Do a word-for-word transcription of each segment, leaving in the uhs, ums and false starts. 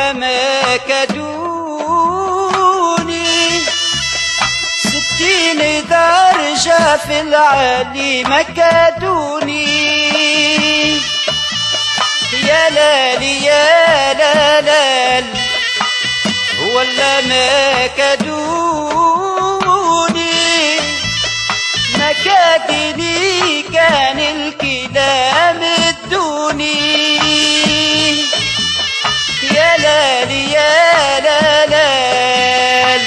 ولا ما كدوني ستين درجة في العالي ما كدوني يا لالي يا لالال ولا ما كدوني ما كادني كان الكلام الدوني يا لالي يا لالال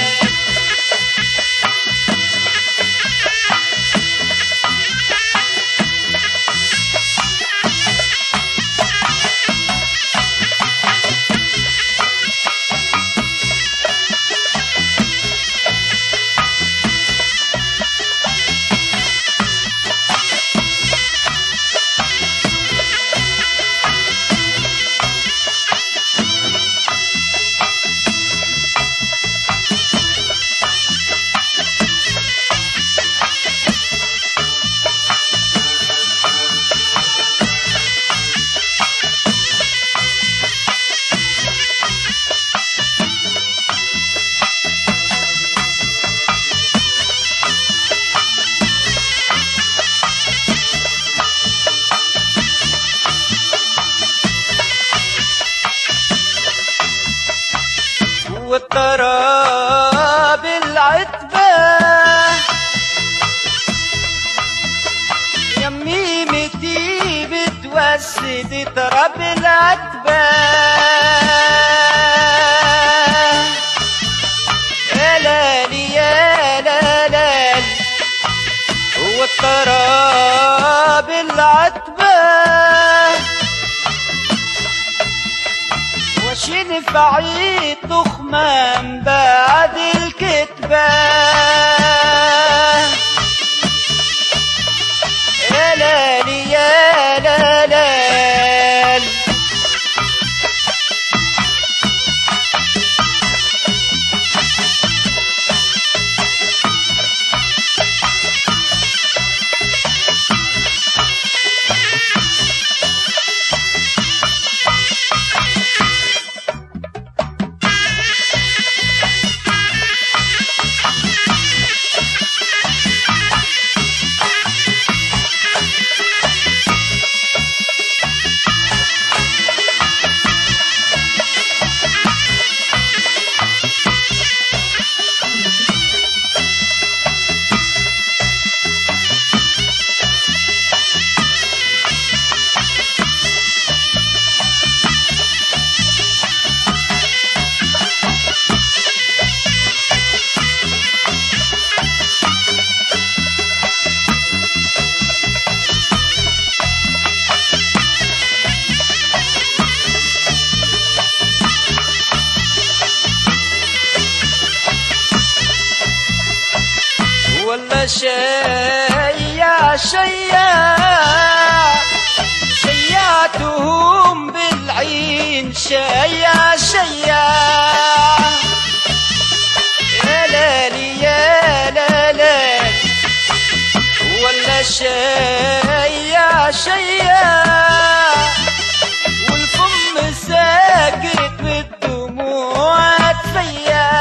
والطراب العتبة يمي متي بتوسد طراب العتبة يا لالي يا لالال والطراب العتبة وش نفعي تخمام بعد الكتبة يا لالي يا لالال ولا شيع شيع شيعتهم بالعين شيع شيع يا لالي يا لالال ولا شيع شيع والفم ساكت بالدموع تفيع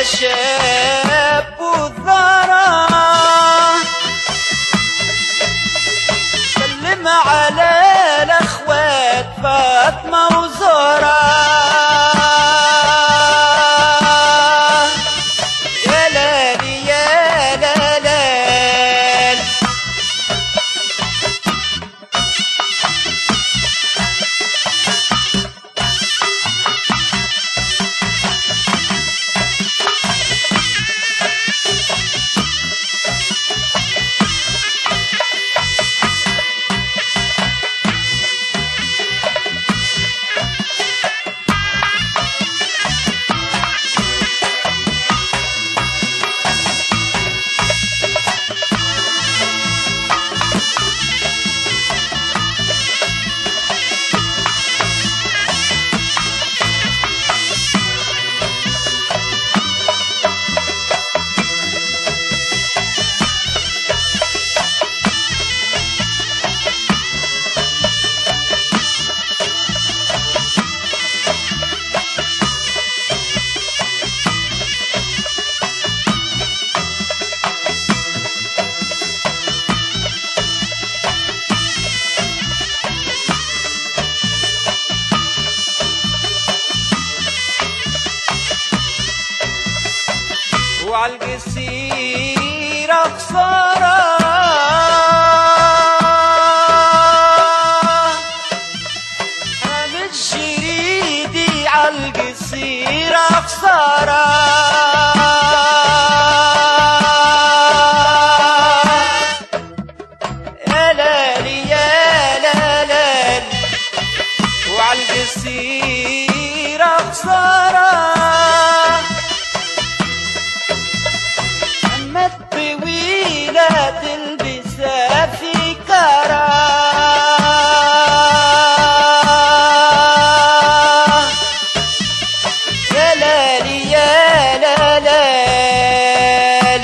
شاب وثرى سلم على الاخوات فاطمة وزهرة يا لالي يا لالال وعالقصيرة خسارة عامل شريدي عالقصيرة خسارة يا لالي يا لالال وعالقصيرة خسارة طويلة تلبسها في كرة يا لالي يا لالال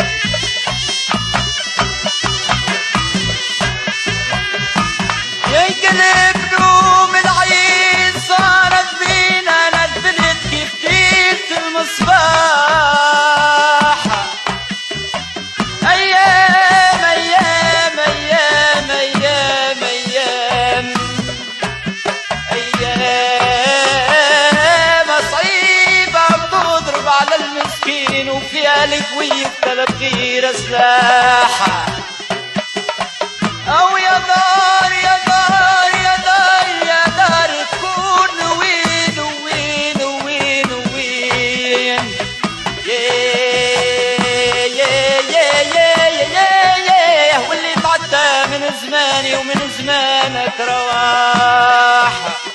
يا قلب نوم العين صارت بينا نزلت كيف تيت المصباح أيام أيام أيام أيام أيام أيام صعيبة بتضرب على المسكين وفيها القوية طلب غير سلاحة أو يا دار يا دار يا دار يا دار تكون وين وين وين وين واللي تعدى من زماني ومن زمانك رواح